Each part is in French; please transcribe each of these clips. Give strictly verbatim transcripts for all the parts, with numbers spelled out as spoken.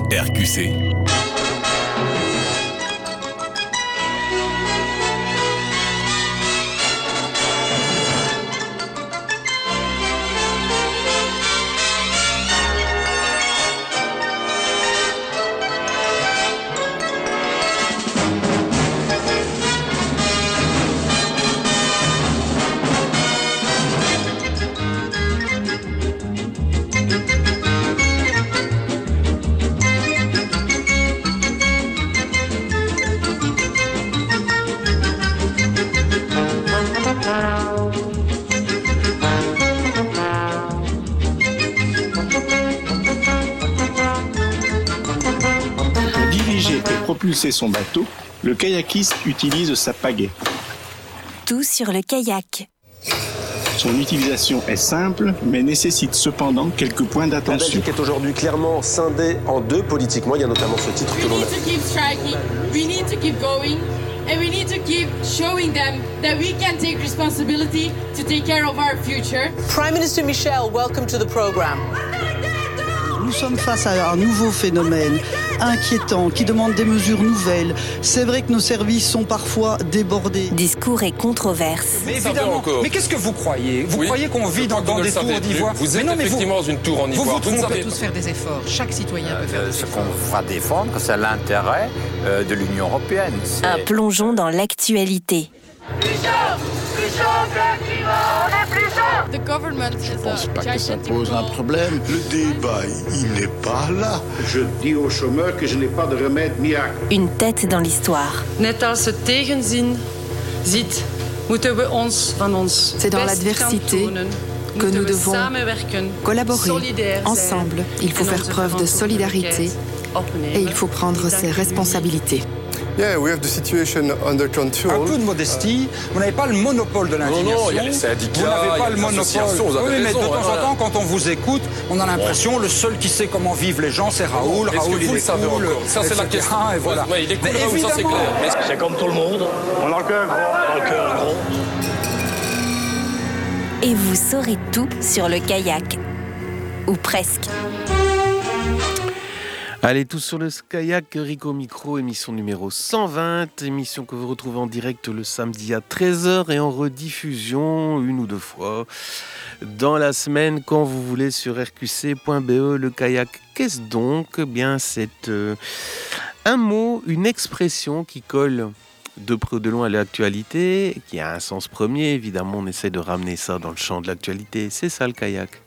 R Q C. Propulser son bateau, le kayakiste utilise sa pagaie. Tout sur le kayak. Son utilisation est simple, mais nécessite cependant quelques points d'attention. La Belgique est aujourd'hui clairement scindée en deux politiquement. Il y a notamment ce titre que l'on a. We need to keep striking, we need to keep going, and we need to keep showing them that we can take responsibility to take care of our future. Prime Minister Michel, welcome to the program. Nous sommes face à un nouveau phénomène inquiétant qui demande des mesures nouvelles. C'est vrai que nos services sont parfois débordés. Discours et controverses. Mais évidemment, mais qu'est-ce que vous croyez Vous oui, croyez qu'on vit dans, dans des tours d'ivoire? Vous êtes non, effectivement vous, une tour en ivoire. Vous, vous, vous on peut tous faire des efforts. Chaque citoyen euh, peut faire des ce efforts. Ce qu'on va défendre, c'est l'intérêt euh, de l'Union européenne. C'est... Un plongeon dans l'actualité. The government is Je ne pense pas que ça pose un problème. Le débat, il n'est pas là. Je dis aux chômeurs que je n'ai pas de remède miracle. Une tête dans l'histoire. Net als het tegenzin ziet, moeten we ons van ons C'est dans l'adversité que nous devons collaborer ensemble. Il faut faire preuve de solidarité et il faut prendre ses responsabilités. Yeah, we have the situation under control. Un peu de modestie. Vous n'avez pas le monopole de l'indignation. Non, non, il y a les syndicats, vous n'avez pas il y le a les associations, monopole. vous avez oui, mais raison, de temps voilà. en temps, quand on vous écoute, on a l'impression bon. le seul qui sait comment vivent les gens, c'est Raoul. Bon, Raoul, il est cool. Ça, c'est la question. Et voilà. Ouais, il est cool, Raoul, ça, c'est clair. Mais c'est comme tout le monde. On a le cœur gros. On a le cœur gros. Et vous saurez tout sur le kayak. Ou presque. Allez, tous sur le kayak, Rico Micro, émission numéro cent vingt, émission que vous retrouvez en direct le samedi à treize heures et en rediffusion une ou deux fois dans la semaine quand vous voulez sur r q c point b e. Le kayak, qu'est-ce donc ? Bien, c'est euh, un mot, une expression qui colle de près ou de loin à l'actualité, qui a un sens premier. Évidemment, on essaie de ramener ça dans le champ de l'actualité. C'est ça le kayak.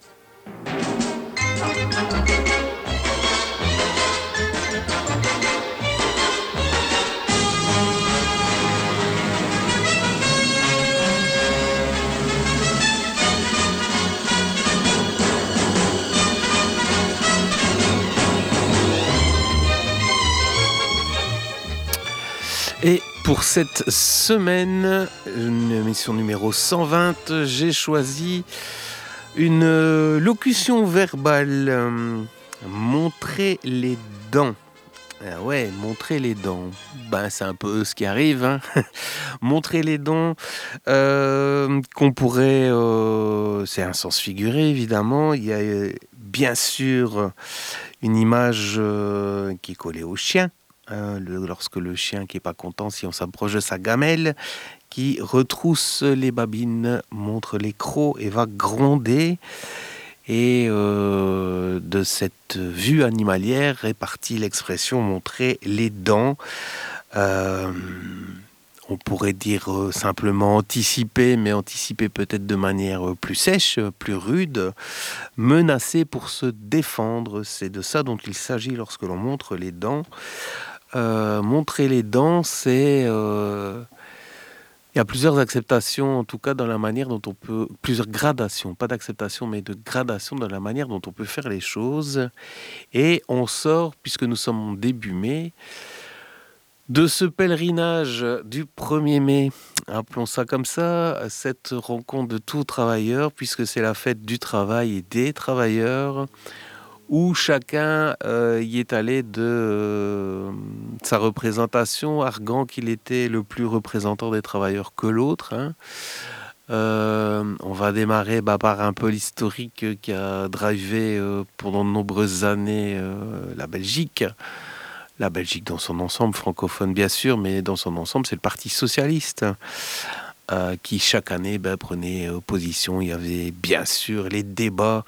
Et pour cette semaine, une émission numéro cent vingt, j'ai choisi une locution verbale. Euh, montrer les dents. Ah ouais, montrer les dents. Ben, c'est un peu ce qui arrive. Hein. Montrer les dents, euh, qu'on pourrait... Euh, c'est un sens figuré, évidemment. Il y a euh, bien sûr une image euh, qui est collée au chien. Hein, le, lorsque le chien qui n'est pas content, si on s'approche de sa gamelle, qui retrousse les babines, montre les crocs et va gronder. Et euh, de cette vue animalière est partie l'expression montrer les dents. Euh, on pourrait dire euh, simplement anticiper, mais anticiper peut-être de manière plus sèche, plus rude. Menacer pour se défendre, c'est de ça dont il s'agit lorsque l'on montre les dents. Euh, montrer les dents, c'est... Euh, il y a plusieurs acceptations, en tout cas dans la manière dont on peut... Plusieurs gradations, pas d'acceptation, mais de gradation dans la manière dont on peut faire les choses. Et on sort, puisque nous sommes en début mai, de ce pèlerinage du premier mai, appelons ça comme ça, cette rencontre de tous travailleurs, puisque c'est la fête du travail et des travailleurs, où chacun euh, y est allé de euh, sa représentation, arguant qu'il était le plus représentant des travailleurs que l'autre. Hein. Euh, on va démarrer bah, par un peu l'historique qui a drivé euh, pendant de nombreuses années euh, la Belgique. La Belgique dans son ensemble, francophone bien sûr, mais dans son ensemble, c'est le Parti socialiste euh, qui chaque année bah, prenait euh, position. Il y avait bien sûr les débats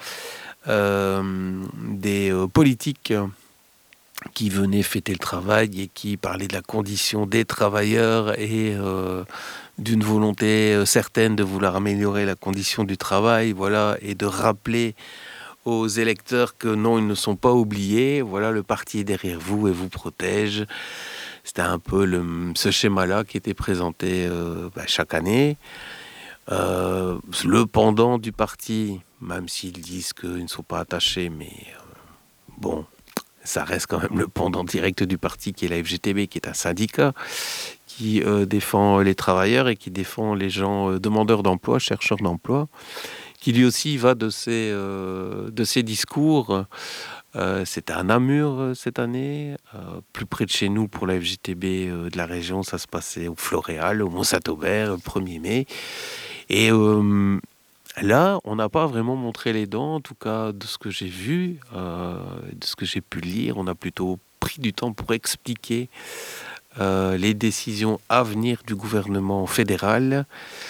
euh, des euh, politiques qui venaient fêter le travail et qui parlaient de la condition des travailleurs et euh, d'une volonté certaine de vouloir améliorer la condition du travail, voilà, et de rappeler aux électeurs que non, ils ne sont pas oubliés, voilà, le parti est derrière vous et vous protège. C'était un peu le, ce schéma-là qui était présenté euh, bah, chaque année. Euh, le pendant du parti, même s'ils disent qu'ils ne sont pas attachés, mais euh, bon, ça reste quand même le pendant direct du parti qui est la F G T B, qui est un syndicat qui euh, défend les travailleurs et qui défend les gens euh, demandeurs d'emploi, chercheurs d'emploi, qui lui aussi va de ses, euh, de ses discours. Euh, C'était à Namur euh, cette année, euh, plus près de chez nous pour la F G T B euh, de la région, ça se passait au Floréal, au Mont-Saint-Aubert, le premier mai. Et euh, là, on n'a pas vraiment montré les dents, en tout cas de ce que j'ai vu, euh, de ce que j'ai pu lire. On a plutôt pris du temps pour expliquer euh, les décisions à venir du gouvernement fédéral,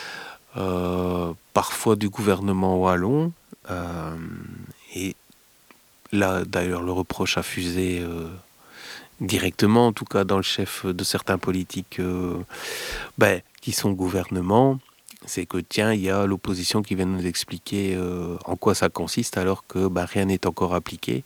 euh, parfois du gouvernement wallon. Euh, et là, d'ailleurs, le reproche a fusé euh, directement, en tout cas dans le chef de certains politiques euh, ben, qui sont au gouvernement. C'est que tiens, il y a l'opposition qui vient nous expliquer euh, en quoi ça consiste alors que bah, rien n'est encore appliqué.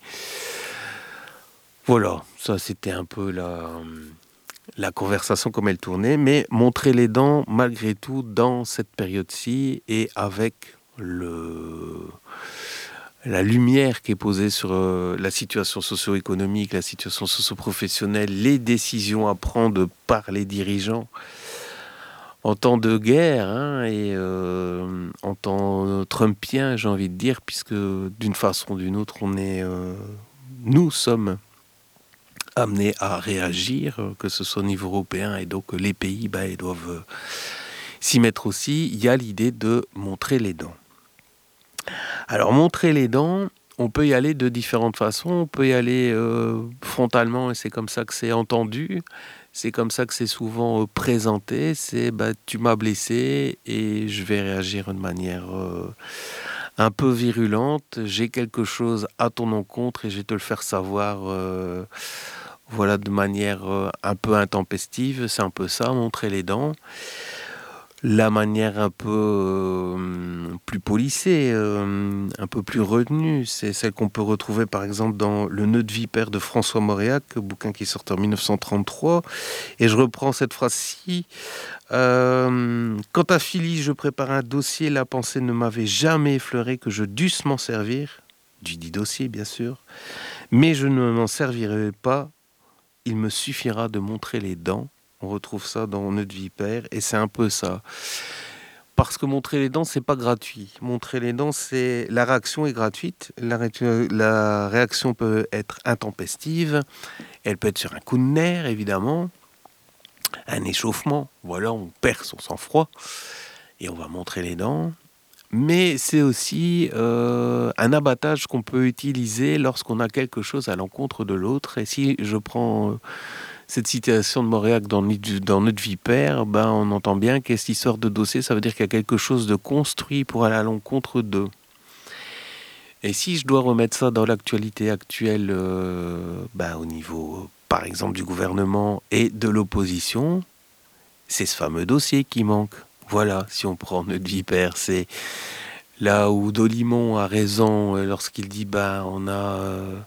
Voilà, ça c'était un peu la, la conversation comme elle tournait, mais montrer les dents malgré tout dans cette période-ci et avec le, la lumière qui est posée sur euh, la situation socio-économique, la situation socio-professionnelle, les décisions à prendre par les dirigeants en temps de guerre hein, et euh, en temps trumpien, j'ai envie de dire, puisque d'une façon ou d'une autre, on est, euh, nous sommes amenés à réagir, que ce soit au niveau européen, et donc les pays bah, ils doivent euh, s'y mettre aussi. Il y a l'idée de montrer les dents. Alors, montrer les dents, on peut y aller de différentes façons. On peut y aller euh, frontalement, et c'est comme ça que c'est entendu. C'est comme ça que c'est souvent euh, présenté, c'est bah, tu m'as blessé et je vais réagir de manière euh, un peu virulente. J'ai quelque chose à ton encontre et je vais te le faire savoir euh, voilà, de manière euh, un peu intempestive. C'est un peu ça, montrer les dents. La manière un peu euh, plus polissée, euh, un peu plus retenue, c'est celle qu'on peut retrouver par exemple dans Le Nœud de Vipère de François Mauriac, bouquin qui est sorti en mille neuf cent trente-trois. Et je reprends cette phrase-ci. Euh, Quant à Philly, je prépare un dossier, la pensée ne m'avait jamais effleuré que je dusse m'en servir, du dit dossier bien sûr, mais je ne m'en servirai pas, il me suffira de montrer les dents. On retrouve ça dans Nœud de Vipère et c'est un peu ça. Parce que montrer les dents, c'est pas gratuit. Montrer les dents, c'est la réaction est gratuite. La, ré... la réaction peut être intempestive. Elle peut être sur un coup de nerf, évidemment. Un échauffement. Voilà, on perd son sang-froid et on va montrer les dents. Mais c'est aussi euh, un abattage qu'on peut utiliser lorsqu'on a quelque chose à l'encontre de l'autre. Et si je prends... Euh, cette citation de Mauriac dans, dans Nœud de Vipère, ben on entend bien qu'est cette histoire de dossier, ça veut dire qu'il y a quelque chose de construit pour aller à l'encontre d'eux. Et si je dois remettre ça dans l'actualité actuelle, euh, ben au niveau, par exemple, du gouvernement et de l'opposition, c'est ce fameux dossier qui manque. Voilà, si on prend Nœud de Vipère, c'est là où Dolimon a raison lorsqu'il dit ben on a... Euh,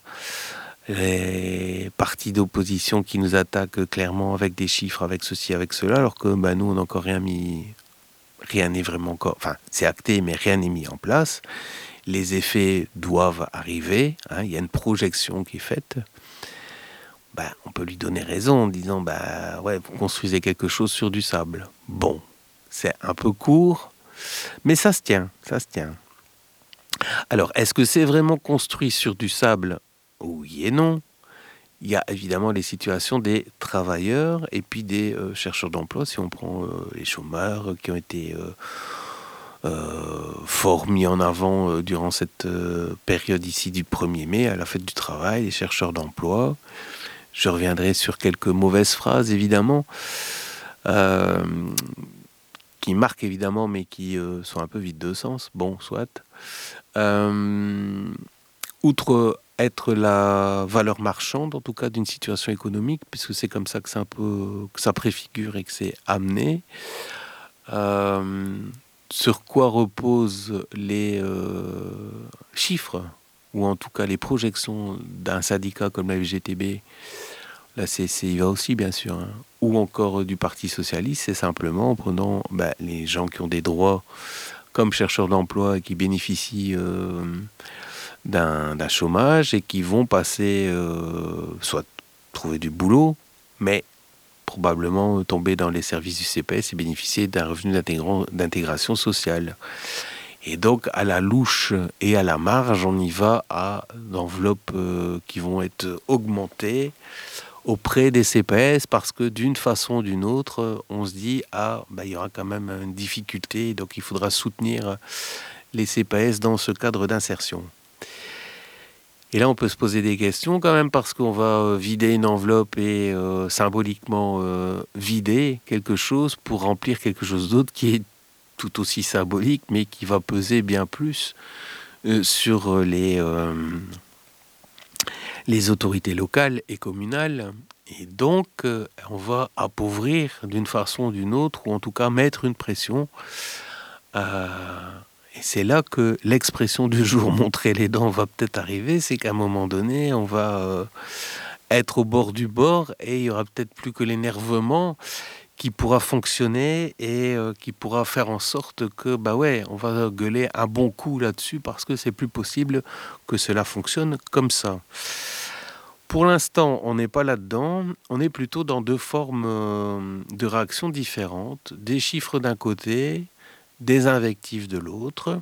les partis d'opposition qui nous attaquent clairement avec des chiffres, avec ceci, avec cela, alors que bah, nous, on n'a encore rien mis, rien n'est vraiment encore, enfin, c'est acté, mais rien n'est mis en place. Les effets doivent arriver, hein, il y a une projection qui est faite. Bah, on peut lui donner raison en disant, bah ouais, vous construisez quelque chose sur du sable. Bon, c'est un peu court, mais ça se tient, ça se tient. Alors, est-ce que c'est vraiment construit sur du sable ? Oui et non. Il y a évidemment les situations des travailleurs et puis des euh, chercheurs d'emploi. Si on prend euh, les chômeurs qui ont été euh, euh, fort mis en avant euh, durant cette euh, période ici du premier mai, à la fête du travail, les chercheurs d'emploi. Je reviendrai sur quelques mauvaises phrases, évidemment, euh, qui marquent évidemment, mais qui euh, sont un peu vides de sens. Bon, soit. Euh, outre être la valeur marchande, en tout cas, d'une situation économique, puisque c'est comme ça que, c'est un peu, que ça préfigure et que c'est amené. Euh, sur quoi reposent les euh, chiffres, ou en tout cas les projections d'un syndicat comme la F G T B, la C C I A aussi bien sûr, hein, ou encore du Parti Socialiste, c'est simplement en prenant ben, les gens qui ont des droits comme chercheurs d'emploi et qui bénéficient euh, d'un, d'un chômage et qui vont passer, euh, soit trouver du boulot, mais probablement tomber dans les services du C P S et bénéficier d'un revenu d'intégration sociale. Et donc, à la louche et à la marge, on y va à d'enveloppes euh, qui vont être augmentées auprès des C P S parce que d'une façon ou d'une autre, on se dit « Ah, bah, il y aura quand même une difficulté, donc il faudra soutenir les C P S dans ce cadre d'insertion ». Et là, on peut se poser des questions quand même parce qu'on va vider une enveloppe et euh, symboliquement euh, vider quelque chose pour remplir quelque chose d'autre qui est tout aussi symbolique, mais qui va peser bien plus euh, sur les, euh, les autorités locales et communales. Et donc, euh, on va appauvrir d'une façon ou d'une autre, ou en tout cas mettre une pression. Euh, et c'est là que l'expression du jour « montrer les dents » va peut-être arriver. C'est qu'à un moment donné, on va euh, être au bord du bord et il n'y aura peut-être plus que l'énervement qui pourra fonctionner et euh, qui pourra faire en sorte que, bah ouais, on va gueuler un bon coup là-dessus parce que c'est plus possible que cela fonctionne comme ça. Pour l'instant, on n'est pas là-dedans. On est plutôt dans deux formes euh, de réactions différentes. Des chiffres d'un côté, des invectives de l'autre.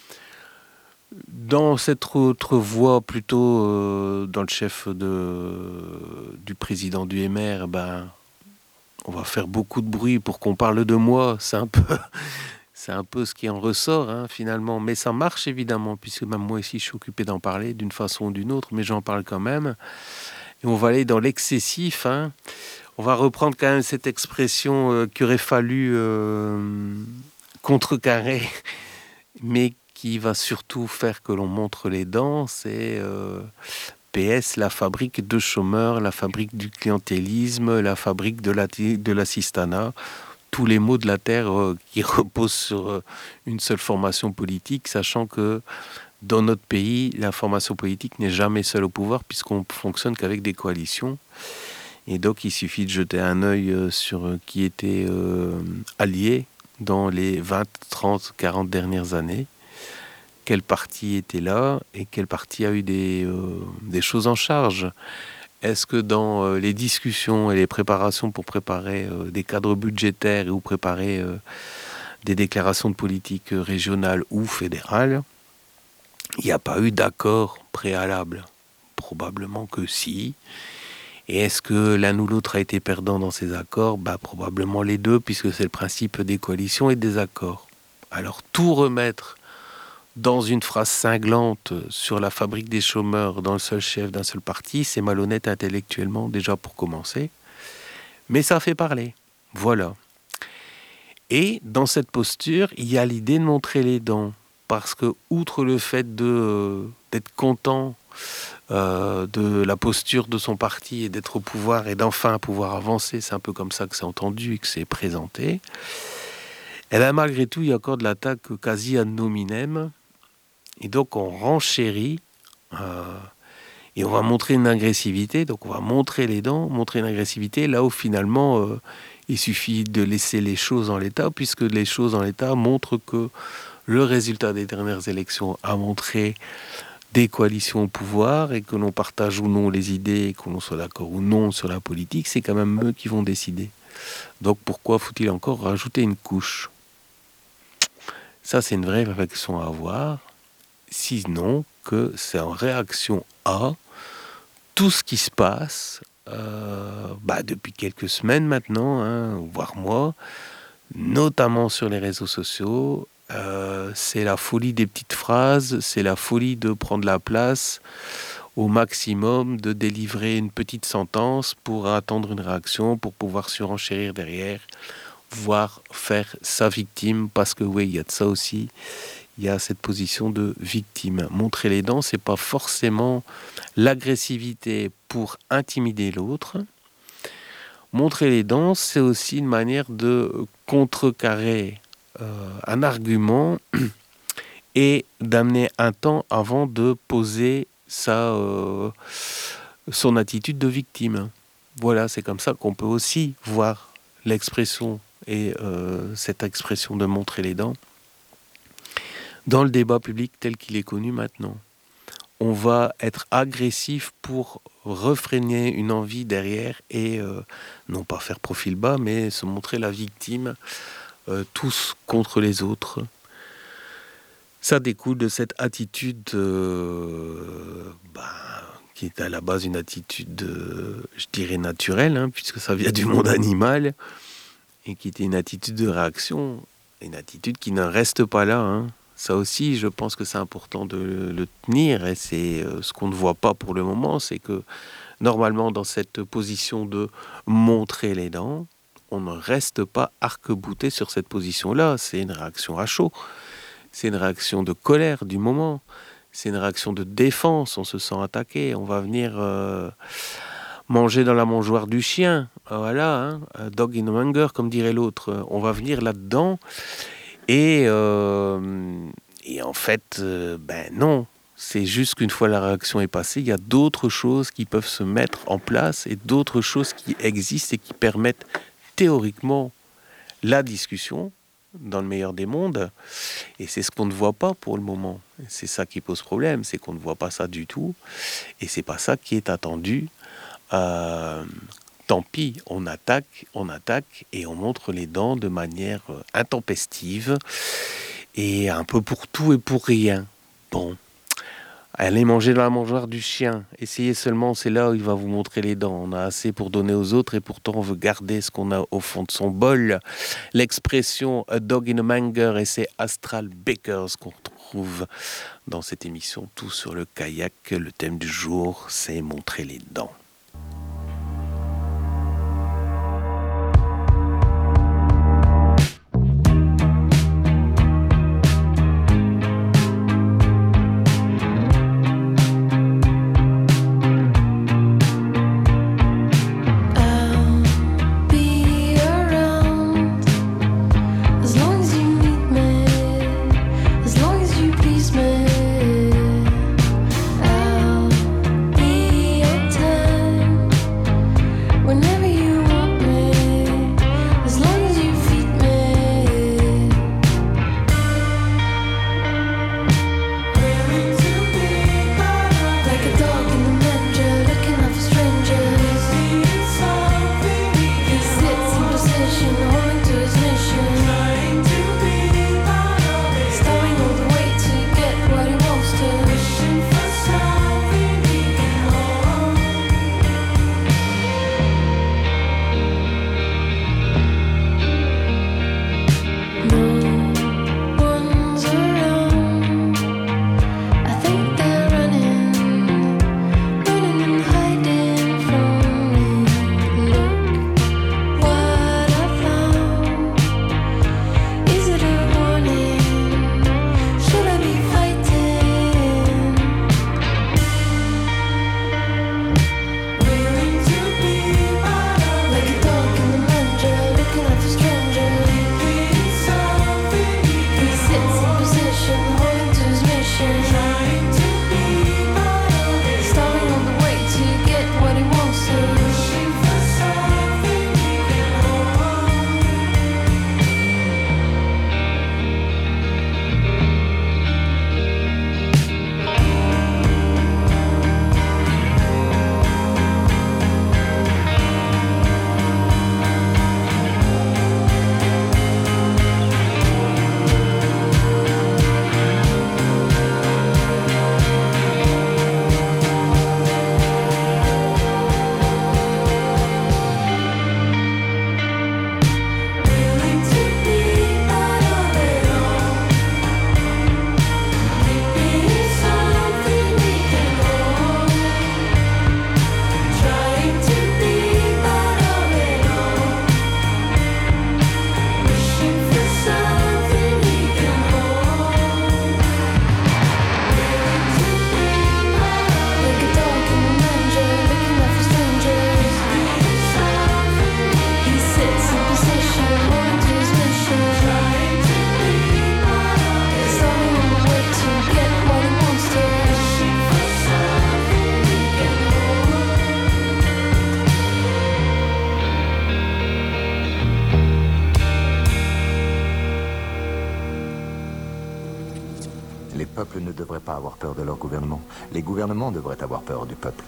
Dans cette autre voie, plutôt euh, dans le chef de, du président du M R, ben, on va faire beaucoup de bruit pour qu'on parle de moi. C'est un peu, c'est un peu ce qui en ressort, hein, finalement. Mais ça marche, évidemment, puisque même moi ici, je suis occupé d'en parler d'une façon ou d'une autre, mais j'en parle quand même. Et on va aller dans l'excessif. Hein. On va reprendre quand même cette expression euh, qu'il aurait fallu euh, contrecarrer, mais qui va surtout faire que l'on montre les dents. C'est... Euh, P S, la fabrique de chômeurs, la fabrique du clientélisme, la fabrique de, la, de l'assistanat, tous les maux de la terre euh, qui reposent sur euh, une seule formation politique, sachant que dans notre pays, la formation politique n'est jamais seule au pouvoir puisqu'on fonctionne qu'avec des coalitions. Et donc, il suffit de jeter un œil euh, sur euh, qui était euh, allié dans les vingt, trente, quarante dernières années. Quel parti était là et quel parti a eu des, euh, des choses en charge. Est-ce que dans euh, les discussions et les préparations pour préparer euh, des cadres budgétaires et ou préparer euh, des déclarations de politique régionale ou fédérale, il n'y a pas eu d'accord préalable? Probablement que si. Et est-ce que l'un ou l'autre a été perdant dans ces accords? Bah, probablement les deux, puisque c'est le principe des coalitions et des accords. Alors tout remettre dans une phrase cinglante sur la fabrique des chômeurs dans le seul chef d'un seul parti, c'est malhonnête intellectuellement déjà pour commencer. Mais ça fait parler. Voilà. Et dans cette posture, il y a l'idée de montrer les dents. Parce que, outre le fait de, euh, d'être content euh, de la posture de son parti et d'être au pouvoir et d'enfin pouvoir avancer, c'est un peu comme ça que c'est entendu et que c'est présenté, et bien malgré tout, il y a encore de l'attaque quasi ad nominem. Et donc on renchérit euh, et on va montrer une agressivité. Donc on va montrer les dents, montrer une agressivité là où finalement euh, il suffit de laisser les choses en l'état, puisque les choses en l'état montrent que le résultat des dernières élections a montré des coalitions au pouvoir, et que l'on partage ou non les idées, et que l'on soit d'accord ou non sur la politique, c'est quand même eux qui vont décider. Donc pourquoi faut-il encore rajouter une couche? Ça, c'est une vraie réflexion à avoir. Sinon que c'est en réaction à tout ce qui se passe euh, bah, depuis quelques semaines maintenant, hein, voire mois, notamment sur les réseaux sociaux, Euh, c'est la folie des petites phrases, c'est la folie de prendre la place au maximum, de délivrer une petite sentence pour attendre une réaction, pour pouvoir surenchérir derrière, voire faire sa victime, parce que oui, il y a de ça aussi, il y a cette position de victime. Montrer les dents, c'est pas forcément l'agressivité pour intimider l'autre. Montrer les dents, c'est aussi une manière de contrecarrer euh, un argument et d'amener un temps avant de poser sa, euh, son attitude de victime. Voilà, c'est comme ça qu'on peut aussi voir l'expression et euh, cette expression de montrer les dents dans le débat public tel qu'il est connu maintenant. On va être agressif pour refréner une envie derrière et euh, non pas faire profil bas, mais se montrer la victime, euh, tous contre les autres. Ça découle de cette attitude euh, bah, qui est à la base une attitude, euh, je dirais, naturelle, hein, puisque ça vient du monde animal, et qui était une attitude de réaction, une attitude qui ne reste pas là. Hein. Ça aussi, je pense que c'est important de le tenir, et c'est euh, ce qu'on ne voit pas pour le moment, c'est que normalement, dans cette position de montrer les dents, on ne reste pas arc-bouté sur cette position-là. C'est une réaction à chaud. C'est une réaction de colère du moment. C'est une réaction de défense. On se sent attaqué. On va venir euh, manger dans la mangeoire du chien. Voilà, hein, dog in hunger, comme dirait l'autre. On va venir là-dedans. Et, euh, et en fait, euh, ben non. C'est juste qu'une fois la réaction est passée, il y a d'autres choses qui peuvent se mettre en place et d'autres choses qui existent et qui permettent théoriquement la discussion dans le meilleur des mondes, et c'est ce qu'on ne voit pas pour le moment. C'est ça qui pose problème, c'est qu'on ne voit pas ça du tout, et c'est pas ça qui est attendu. Euh, tant pis, on attaque, on attaque, et on montre les dents de manière intempestive, et un peu pour tout et pour rien. Bon, allez manger dans la mangeoire du chien, essayez seulement, c'est là où il va vous montrer les dents. On a assez pour donner aux autres et pourtant on veut garder ce qu'on a au fond de son bol. L'expression a dog in a manger, et c'est Astral Bakers qu'on retrouve dans cette émission Tout sur le kayak. Le thème du jour, c'est montrer les dents. Time peuple ne devrait pas avoir peur de leur gouvernement. Les gouvernements devraient avoir peur du peuple.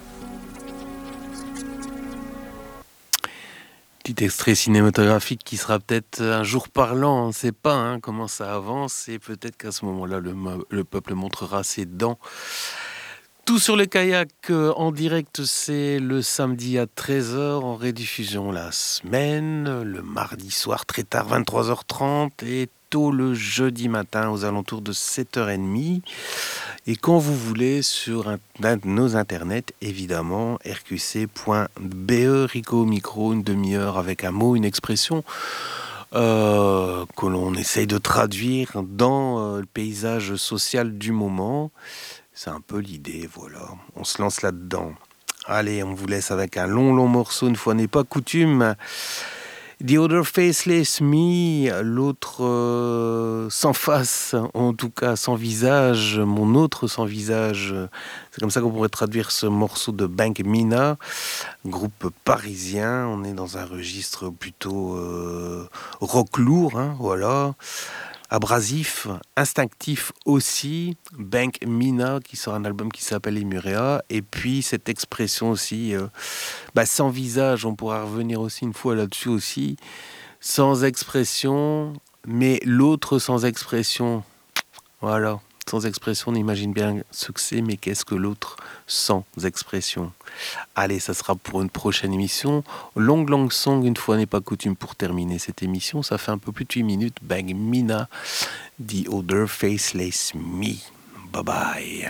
Petit extrait cinématographique qui sera peut-être un jour parlant, on ne sait pas hein, comment ça avance, et peut-être qu'à ce moment-là, le, le peuple montrera ses dents. Tout sur le kayak euh, en direct, c'est le samedi à treize heures, en rediffusion la semaine, le mardi soir très tard, vingt-trois heures trente, et tôt le jeudi matin aux alentours de sept heures trente. Et quand vous voulez, sur un, un de nos internets, évidemment, r q c point b e, Rico au micro, une demi-heure avec un mot, une expression euh, que l'on essaye de traduire dans euh, le paysage social du moment. C'est un peu l'idée, voilà. On se lance là-dedans. Allez, on vous laisse avec un long, long morceau, une fois n'est pas coutume. The Other Faceless Me, l'autre euh, sans face, en tout cas sans visage, mon autre sans visage. C'est comme ça qu'on pourrait traduire ce morceau de Bank Mina, groupe parisien. On est dans un registre plutôt euh, rock lourd, hein, voilà. Abrasif, instinctif aussi, Bank Mina qui sort un album qui s'appelle Emurea, et puis cette expression aussi, euh, bah, sans visage, on pourra revenir aussi une fois là-dessus aussi, sans expression, mais l'autre sans expression, voilà, sans expression, on imagine bien ce que c'est, mais qu'est-ce que l'autre sans expression? Allez, ça sera pour une prochaine émission. Long, long song, une fois n'est pas coutume pour terminer cette émission. Ça fait un peu plus de huit minutes. Bang Mina, The Other Faceless Me. Bye bye.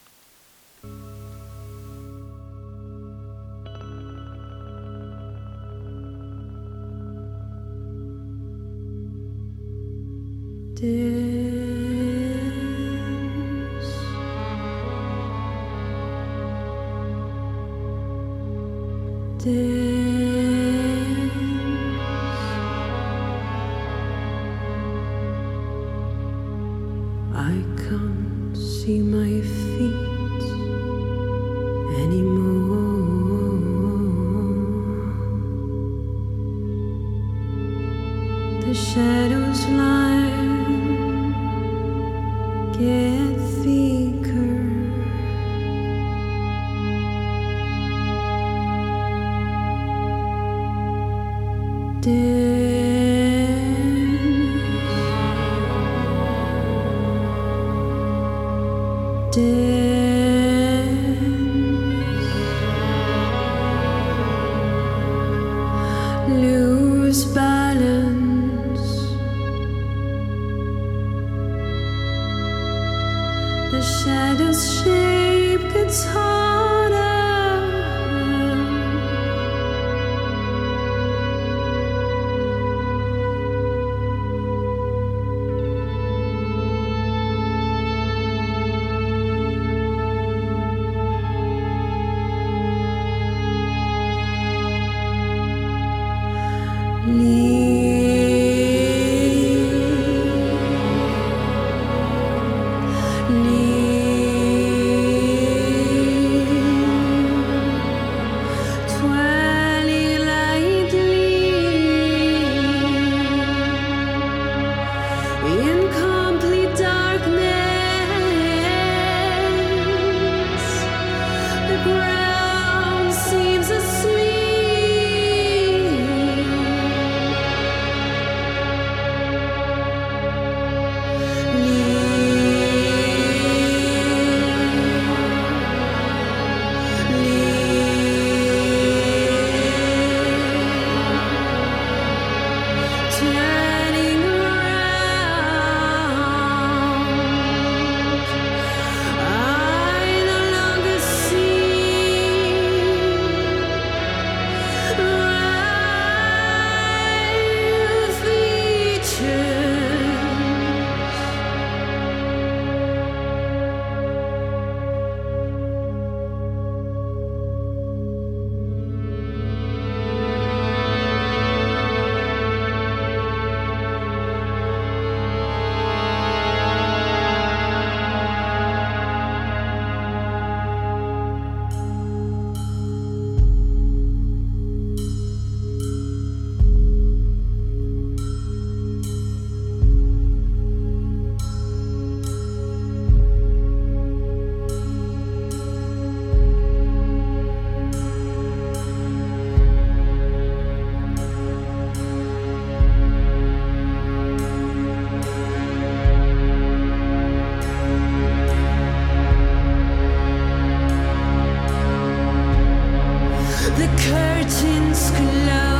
Dance. I can't see my feet anymore. The shadows line get thicker. Dance, dance, lose balance the curtains close.